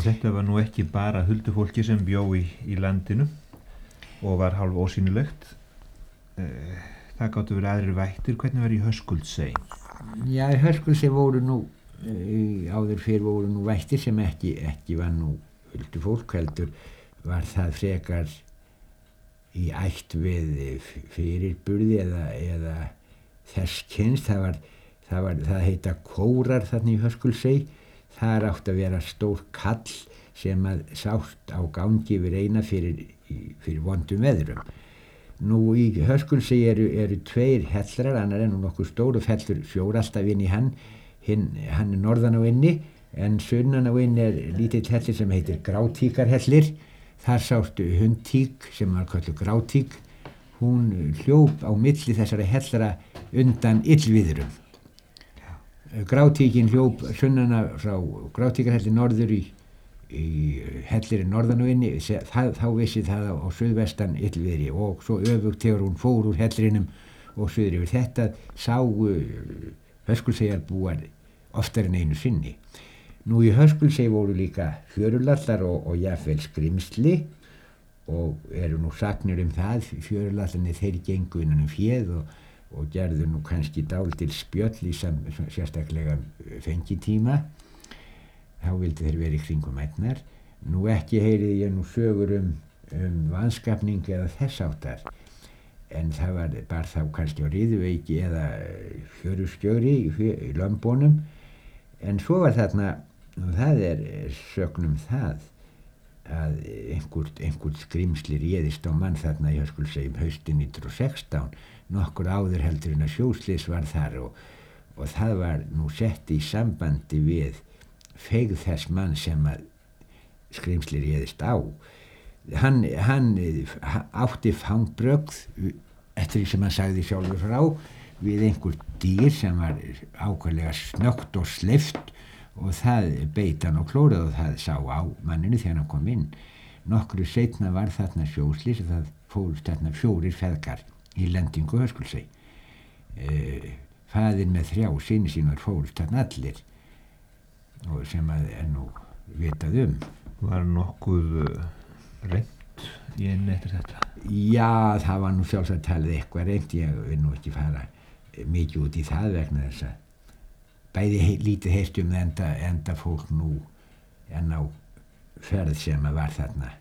Þetta var nú ekki bara huldufólki sem bjó í landinu og var hálf ósýnilegt. Það gáttu verið aðrir vættir. Hvernig var í Höskuldssey? Já, í Höskuldssey voru nú áður fyrr voru nú vættir sem ekki var nú huldufólk, heldur var það frekar í ætt við fyrirburði eða þess kyns. Það heita kórar þarna í Höskuldssey. Það átti að vera stór kall sem að sást á gangi yfir eina fyrir vondum veðrum. Nú í Höskuldssey eru tveir hellrar, annar nú nokkuð stór og fellur sjór alltaf inn í hann. Hann norðan á inni, en sunnan á inni lítill hellir sem heitir Grátíkarhellir. Þar sástu hundtík sem var kölluð Grátík. Hún hljóp á milli þessara hellra undan illviðrum. Grátíkin hljóp sunnana frá Grátíkarhelli norður í hellir norðan og inni, þá vissi það á suðvestan illviðri, og svo öfugt þegar hún fór úr hellrinum og suður yfir. Þetta sáu Höskuldsseyjarbúar oftar en einu sinni. Nú í Höskuldssey voru líka fjörulallar og jafnvel skrimsli, og eru nú sagnir það. Fjörulallarnir þeir gengu innan féð og gerðu nú kannski dálítil spjöll í sérstaklega fengitíma. Þá vildu þeir vera í kringum ærnar. Nú ekki heyriði ég nú sögur vanskapning eða þess áttar, en það bar þá kannski á riðuveiki eða fjöruskjögri í lömbunum. En svo var þarna, og það sögnum það, að einhver skrimsli réðist á mann þarna í Höskuldssey haustið 1916, nokkur áður heldur en að sjóslys var þar, og það var nú sett í sambandi við feigð þess mann sem að skrimsli réðist á. Hann átti fangbrögð, eftir því sem hann sagði sjálfur frá, við einhver dýr sem var ákveðlega snöggt og sleift, og það beit hann og klórað, og það sá á manninu þegar hann kom inn. Nokkru seinna var þarna sjóslys og það fórust þarna 4 feðgar í lendingu Höskuldssey. Faðir með 3 syni sínar fórust þarna allir, og sem að nú vitað Var nokkuð reynt í einu eftir þetta? Já, það var nú sjálfsagt talið eitthvað reynt. Ég vil nú ekki fara mikið út í það vegna þess að bæði lítið heyrst enda fólk nú enn á ferð sem að var þarna